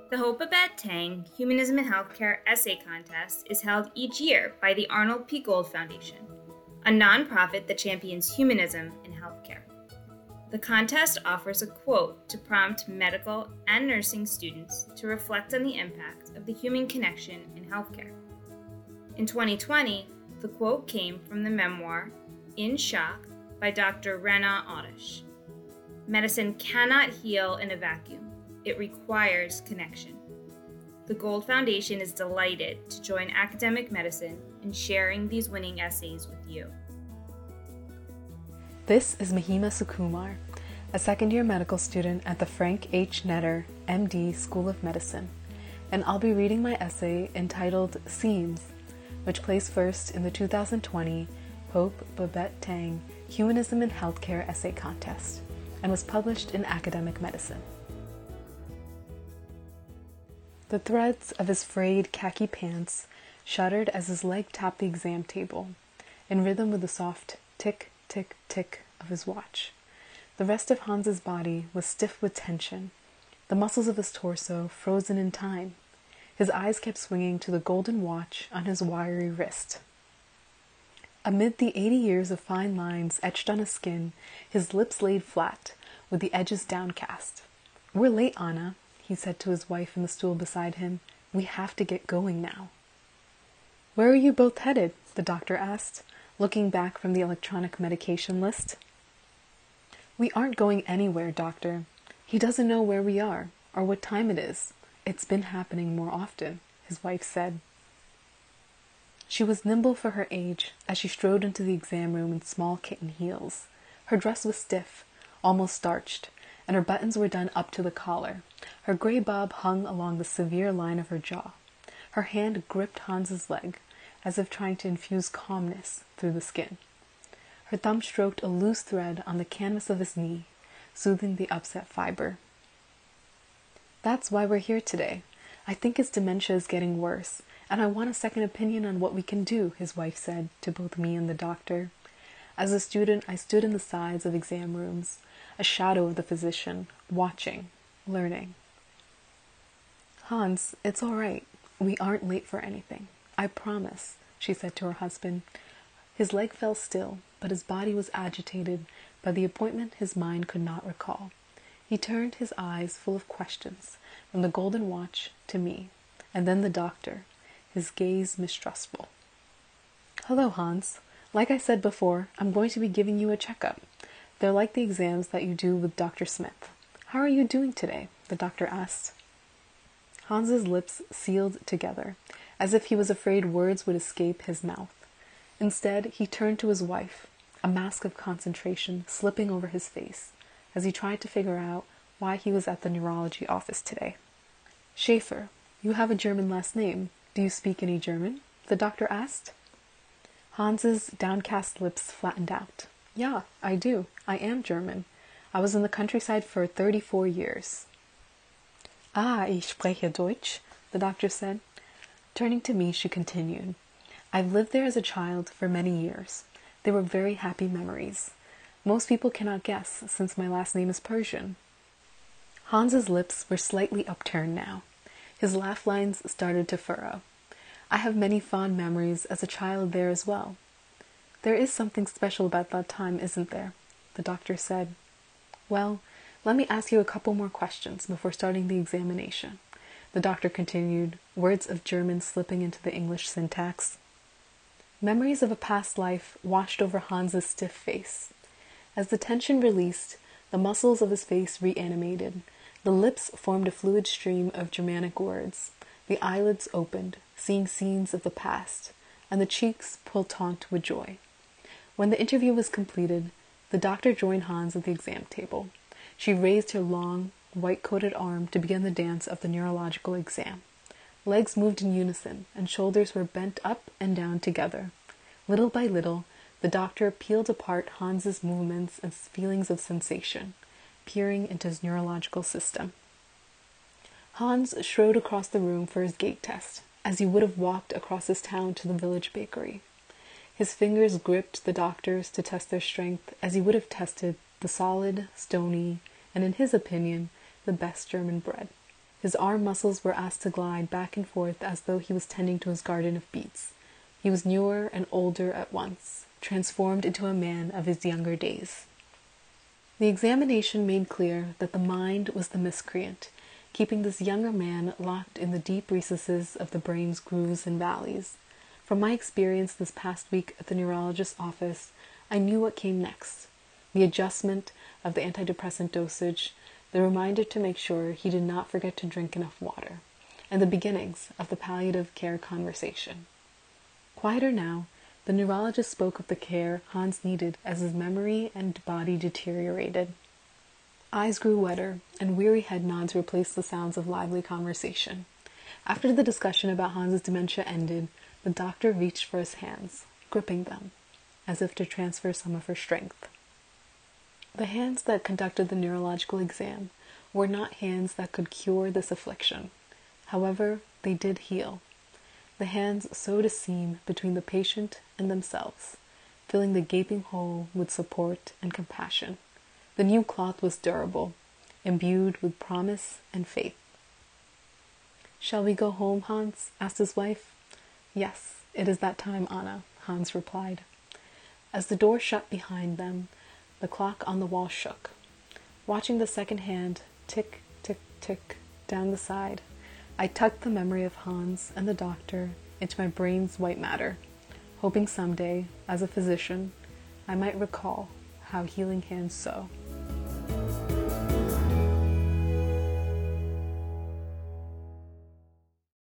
The Hope Babette Tang Humanism in Healthcare Essay Contest is held each year by the Arnold P. Gold Foundation, a nonprofit that champions humanism in healthcare. The contest offers a quote to prompt medical and nursing students to reflect on the impact of the human connection in healthcare. In 2020, the quote came from the memoir In Shock by Dr. Rana Audish. Medicine cannot heal in a vacuum. It requires connection. The Gold Foundation is delighted to join academic medicine in sharing these winning essays with you. This is Mahima Sukumar, a second-year medical student at the Frank H. Netter, MD, School of Medicine, and I'll be reading my essay entitled Seams, which placed first in the 2020 Hope Babette Tang Humanism in Healthcare Essay Contest, and was published in Academic Medicine. The threads of his frayed khaki pants shuddered as his leg tapped the exam table, in rhythm with the soft tick, tick, tick of his watch. The rest of Hans's body was stiff with tension, the muscles of his torso frozen in time. His eyes kept swinging to the golden watch on his wiry wrist. Amid the 80 years of fine lines etched on his skin, his lips laid flat, with the edges downcast. "We're late, Anna," he said to his wife in the stool beside him. "We have to get going now." "Where are you both headed?" the doctor asked, looking back from the electronic medication list. "We aren't going anywhere, doctor. He doesn't know where we are, or what time it is. It's been happening more often," his wife said. She was nimble for her age as she strode into the exam room in small kitten heels. Her dress was stiff, almost starched, and her buttons were done up to the collar. Her gray bob hung along the severe line of her jaw. Her hand gripped Hans's leg, as if trying to infuse calmness through the skin. Her thumb stroked a loose thread on the canvas of his knee, soothing the upset fiber. "That's why we're here today. I think his dementia is getting worse, and I want a second opinion on what we can do," his wife said to both me and the doctor. As a student, I stood in the sides of exam rooms, a shadow of the physician, watching, learning. "Hans, it's all right. We aren't late for anything. I promise," she said to her husband. His leg fell still, but his body was agitated by the appointment his mind could not recall. He turned his eyes full of questions from the golden watch to me, and then the doctor, his gaze mistrustful. "Hello, Hans. Like I said before, I'm going to be giving you a checkup. They're like the exams that you do with Dr. Smith. How are you doing today?" the doctor asked. Hans's lips sealed together, as if he was afraid words would escape his mouth. Instead, he turned to his wife, a mask of concentration slipping over his face, as he tried to figure out why he was at the neurology office today. "Schaefer, you have a German last name. Do you speak any German?" the doctor asked. Hans's downcast lips flattened out. "Yeah, I do. I am German. I was in the countryside for 34 years. "Ah, ich spreche Deutsch," the doctor said. Turning to me, she continued, "I've lived there as a child for many years. They were very happy memories. Most people cannot guess, since my last name is Persian." Hans's lips were slightly upturned now. His laugh lines started to furrow. "I have many fond memories as a child there as well." "There is something special about that time, isn't there?" the doctor said. "Well, let me ask you a couple more questions before starting the examination," the doctor continued, words of German slipping into the English syntax. Memories of a past life washed over Hans's stiff face. As the tension released, the muscles of his face reanimated. The lips formed a fluid stream of Germanic words. The eyelids opened, seeing scenes of the past, and the cheeks pulled taut with joy. When the interview was completed, the doctor joined Hans at the exam table. She raised her long, white-coated arm to begin the dance of the neurological exam. Legs moved in unison, and shoulders were bent up and down together. Little by little, the doctor peeled apart Hans's movements and feelings of sensation, peering into his neurological system. Hans strode across the room for his gait test, as he would have walked across his town to the village bakery. His fingers gripped the doctor's to test their strength as he would have tested the solid, stony, and in his opinion, the best German bread. His arm muscles were asked to glide back and forth as though he was tending to his garden of beets. He was newer and older at once, transformed into a man of his younger days. The examination made clear that the mind was the miscreant, keeping this younger man locked in the deep recesses of the brain's grooves and valleys. From my experience this past week at the neurologist's office, I knew what came next: the adjustment of the antidepressant dosage, the reminder to make sure he did not forget to drink enough water, and the beginnings of the palliative care conversation. Quieter now, the neurologist spoke of the care Hans needed as his memory and body deteriorated. Eyes grew wetter, and weary head nods replaced the sounds of lively conversation. After the discussion about Hans's dementia ended, the doctor reached for his hands, gripping them, as if to transfer some of her strength. The hands that conducted the neurological exam were not hands that could cure this affliction. However, they did heal. The hands sewed a seam between the patient and themselves, filling the gaping hole with support and compassion. The new cloth was durable, imbued with promise and faith. "Shall we go home, Hans?" asked his wife. "Yes, it is that time, Anna," Hans replied. As the door shut behind them, the clock on the wall shook. Watching the second hand tick, tick, tick down the side, I tucked the memory of Hans and the doctor into my brain's white matter, hoping someday, as a physician, I might recall how healing hands sew.